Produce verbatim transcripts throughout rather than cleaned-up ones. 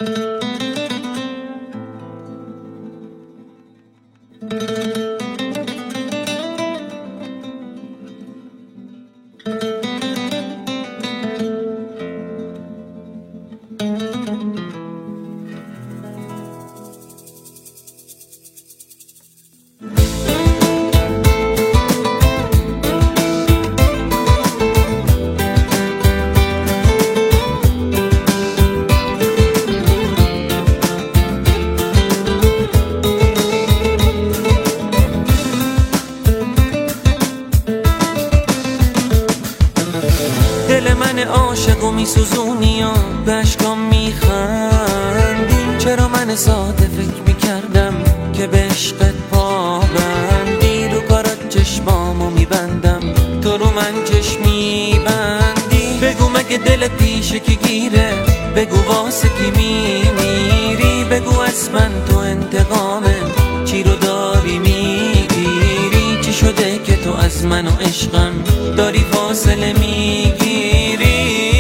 دل من عاشق و میسوزونی و به اشکام میخندی. چرا من ساده فکر میکردم که به عشقت پابندی. رو کارات چشمامو میبندم تو رو من چشمی بندی. بگو مگه دلت پیشه که گیره، بگو واسه کی میمیری. بگو از من تو انتقامه چی رو داری میگیری. چی شده که تو از من و عشقم داری فاصله میگیری.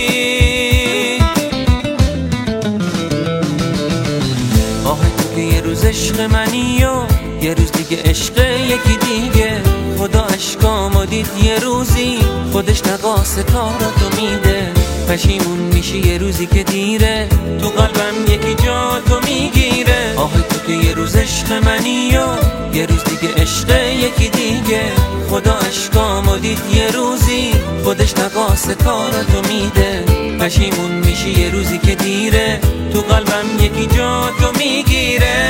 آه تو که یه روز عشق منی و یه روز دیگه عشق یکی دیگه. خدا اشکامو دید یه روزی خودش نقاس کاراتو میده. پشیمون میشی یه روزی که دیره، تو قلبم یکی جا تو میگیره. آه تو که یه روز عشق منی و یه روز دیگه عشق یکی دیگه. خدا اشکامو دید یه روزی خودش نقاس کاراتو میده. پشیمون میشی یه روزی که دیره، تو قلبم یکی جا تو میگیره.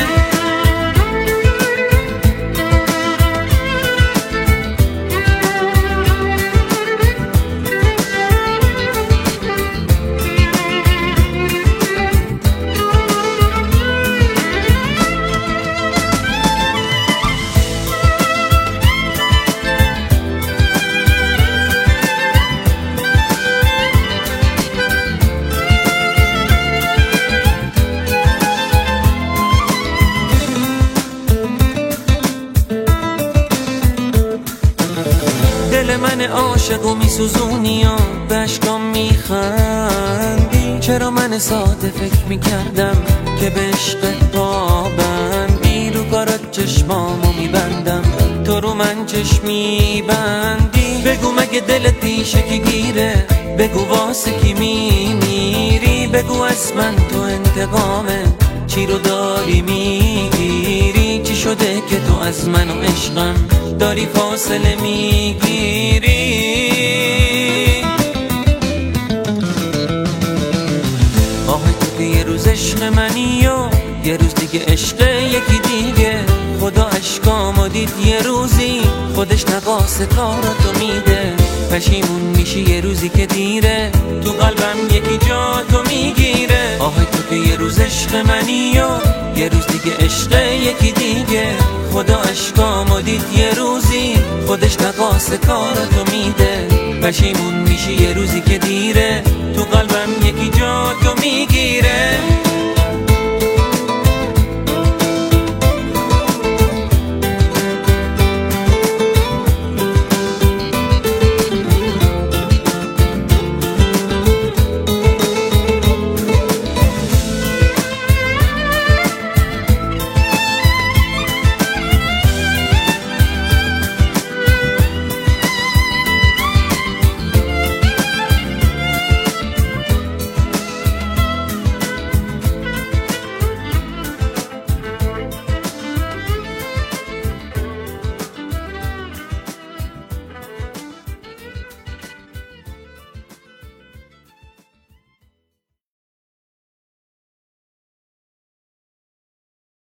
دل من عاشق و میسوزونی و به اشکام میخندی. چرا من ساده فکر میکردم که به عشقت پابندی. رو کارات چشمامو میبندم تو رو من چشمی بندی. بگو مگه دلت پیشه که گیره، بگو واسه کی میمیری. بگو از من تو انتقامه چی رو داری میگیری. چی شده که تو از من و عشقم داری فاصله میگیری. آه تو که یه روز عشق منی و یه روز دیگه عشق یکی دیگه. خدا اشکامو دید یه روزی خودش نقاس کاراتو میده. پشیمون میشی یه روزی که دیره، تو قلبم یکی جا تو میگیره. آه تو که یه روز عشق منی و یه روز دیگه عشق یکی دیگه. خدا اشکامو دید یه روزی خودش نقاس کاراتو میده. پشیمون میشی یه روزی که دیره، تو قلبم یکی جا